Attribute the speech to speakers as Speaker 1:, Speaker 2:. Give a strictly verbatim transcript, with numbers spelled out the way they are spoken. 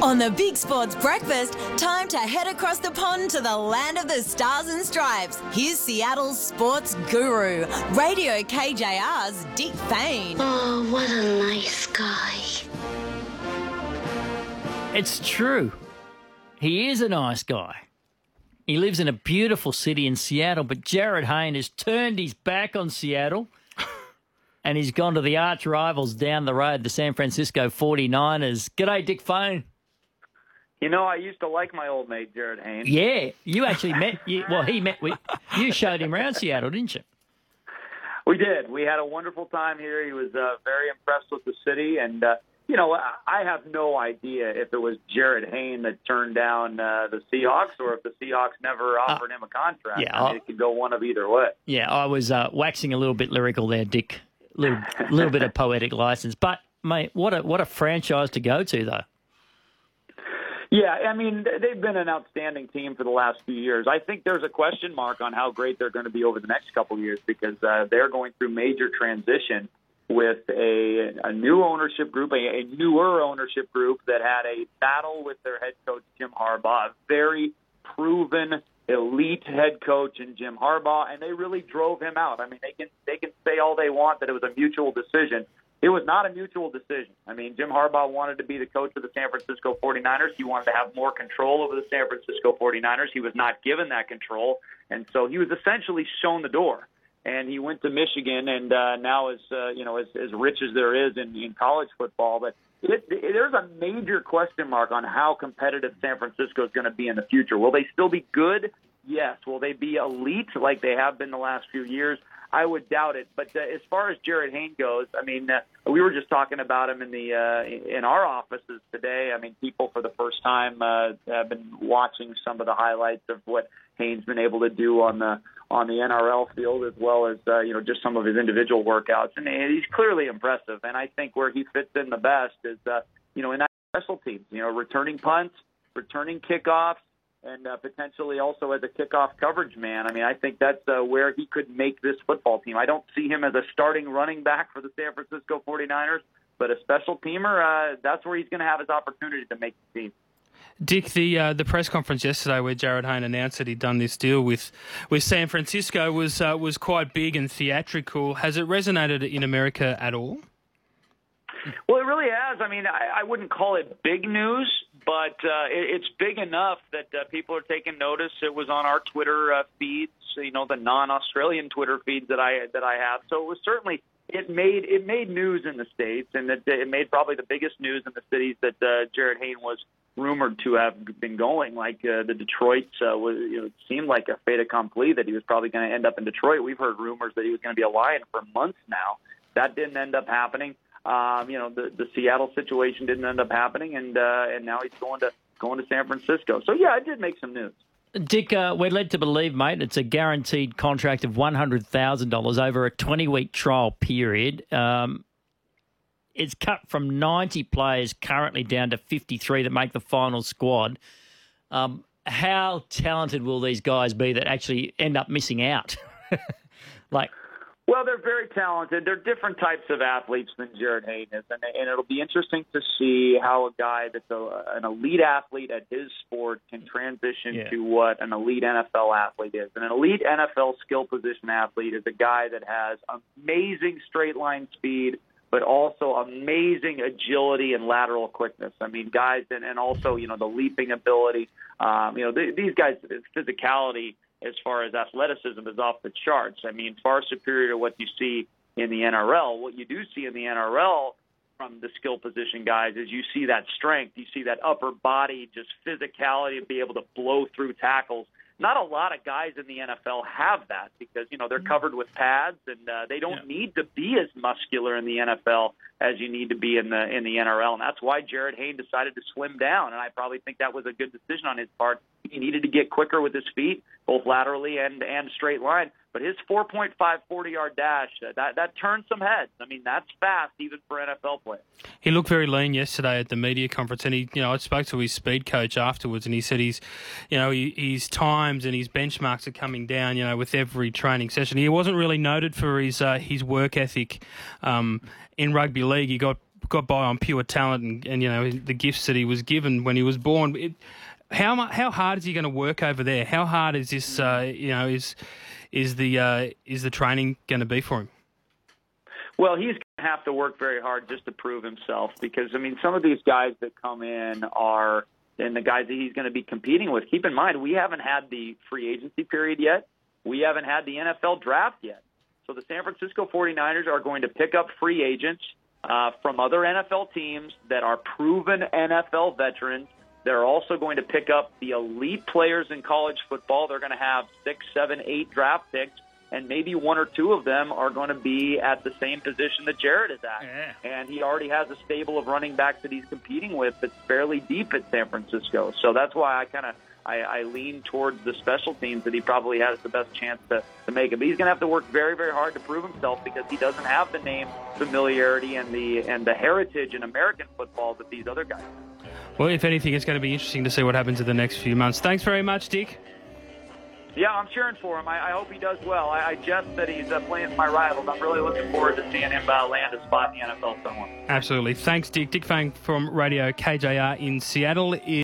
Speaker 1: On the Big Sports Breakfast, time to head across the pond to the land of the stars and stripes. Here's Seattle's sports guru, Radio K J R's Dick Fain.
Speaker 2: Oh, what a nice guy.
Speaker 3: It's true. He is a nice guy. He lives in a beautiful city in Seattle, but Jarryd Hayne has turned his back on Seattle and he's gone to the arch rivals down the road, the San Francisco forty-niners. G'day, Dick Fain.
Speaker 4: You know, I used to like my old mate, Jarryd Hayne.
Speaker 3: Yeah, you actually met, you, well, he met, we, you showed him around Seattle, didn't you?
Speaker 4: We did. We had a wonderful time here. He was uh, very impressed with the city. And, uh, you know, I have no idea if it was Jarryd Hayne that turned down uh, the Seahawks or if the Seahawks never offered uh, him a contract.
Speaker 3: Yeah,
Speaker 4: I mean, it could go one of either way.
Speaker 3: Yeah, I was uh, waxing a little bit lyrical there, Dick. A little, little bit of poetic license. But, mate, what a what a franchise to go to, though.
Speaker 4: Yeah, I mean, they've been an outstanding team for the last few years. I think there's a question mark on how great they're going to be over the next couple of years because uh, they're going through major transition with a, a new ownership group, a, a newer ownership group that had a battle with their head coach, Jim Harbaugh, a very proven, elite head coach in Jim Harbaugh, and they really drove him out. I mean, they can they can say all they want that it was a mutual decision. It was not a mutual decision. I mean, Jim Harbaugh wanted to be the coach of the San Francisco forty-niners. He wanted to have more control over the San Francisco forty-niners. He was not given that control, and so he was essentially shown the door. And he went to Michigan, and uh, now is uh, you know as, as rich as there is in, in college football. But it, it, there's a major question mark on how competitive San Francisco is going to be in the future. Will they still be good? Yes. Will they be elite like they have been the last few years? I would doubt it. But uh, as far as Jarryd Hayne goes, I mean, uh, we were just talking about him in the uh, in our offices today. I mean, people for the first time uh, have been watching some of the highlights of what Hayne's been able to do on the on the N R L field, as well as uh, you know just some of his individual workouts, and he's clearly impressive. And I think where he fits in the best is uh, you know in that special teams, you know, returning punts, returning kickoffs. And uh, potentially also as a kickoff coverage man. I mean, I think that's uh, where he could make this football team. I don't see him as a starting running back for the San Francisco forty-niners, but a special teamer, uh, that's where he's going to have his opportunity to make the team.
Speaker 5: Dick, the uh, the press conference yesterday where Jarryd Hayne announced that he'd done this deal with, with San Francisco was uh, was quite big and theatrical. Has it resonated in America at all?
Speaker 4: Well, it really has. I mean, I, I wouldn't call it big news, but uh, it, it's big enough that uh, people are taking notice. It was on our Twitter uh, feeds, you know, the non-Australian Twitter feeds that I that I have. So it was certainly it made it made news in the States, and it, it made probably the biggest news in the cities that uh, Jarryd Hayne was rumored to have been going. Like uh, the Detroit uh, was, you know, it seemed like a fait accompli that he was probably going to end up in Detroit. We've heard rumors that he was going to be a Lion for months now. That didn't end up happening. Um, you know, the, the Seattle situation didn't end up happening, and uh, and now he's going to going to San Francisco. So, yeah, it did make some news.
Speaker 3: Dick, uh, we're led to believe, mate, it's a guaranteed contract of one hundred thousand dollars over a twenty-week trial period. Um, it's cut from ninety players currently down to fifty-three that make the final squad. Um, how talented will these guys be that actually end up missing out? like...
Speaker 4: Well, they're very talented. They're different types of athletes than Jarryd Hayne is, and, and it'll be interesting to see how a guy that's a, an elite athlete at his sport can transition yeah. to what an elite N F L athlete is. And an elite N F L skill position athlete is a guy that has amazing straight line speed, but also amazing agility and lateral quickness. I mean, guys, and, and also, you know, the leaping ability. Um, you know, th- these guys' physicality as far as athleticism is off the charts. I mean, far superior to what you see in the N R L. What you do see in the N R L from the skill position guys is you see that strength, you see that upper body, just physicality to be able to blow through tackles. Not a lot of guys in the N F L have that because, you know, they're covered with pads and uh, they don't yeah. need to be as muscular in the N F L as you need to be in the in the N R L. And that's why Jarryd Hayne decided to slim down. And I probably think that was a good decision on his part. He needed to get quicker with his feet, both laterally and, and straight line. But his four point five forty-yard dash, uh, that, that turned some heads. I mean, that's fast even for N F L players.
Speaker 5: He looked very lean yesterday at the media conference, and he, you know, I spoke to his speed coach afterwards, and he said he's, you know, he, his times and his benchmarks are coming down, you know, with every training session. He wasn't really noted for his uh, his work ethic um, in rugby league. He got got by on pure talent and, and you know the gifts that he was given when he was born. It, how mu- how hard is he going to work over there? How hard is this? Uh, you know, is is the uh, is the training going to be for him?
Speaker 4: Well, he's going to have to work very hard just to prove himself because, I mean, some of these guys that come in are, and the guys that he's going to be competing with, keep in mind, we haven't had the free agency period yet. We haven't had the N F L draft yet. So the San Francisco forty-niners are going to pick up free agents uh, from other N F L teams that are proven N F L veterans. They're also going to pick up the elite players in college football. They're going to have six, seven, eight draft picks. And maybe one or two of them are going to be at the same position that Jared is at. Yeah. And he already has a stable of running backs that he's competing with that's fairly deep at San Francisco. So that's why I kind of I, I lean towards the special teams that he probably has the best chance to, to make it. But he's going to have to work very, very hard to prove himself because he doesn't have the name familiarity and the and the heritage in American football that these other guys have.
Speaker 5: Well, if anything, it's going to be interesting to see what happens in the next few months. Thanks very much, Dick.
Speaker 4: Yeah, I'm cheering for him. I, I hope he does well. I, I jest that he's uh, playing for my rivals. I'm really looking forward to seeing him uh, land a spot in the N F L somewhere.
Speaker 5: Absolutely. Thanks, Dick. Dick Fang from Radio K J R in Seattle.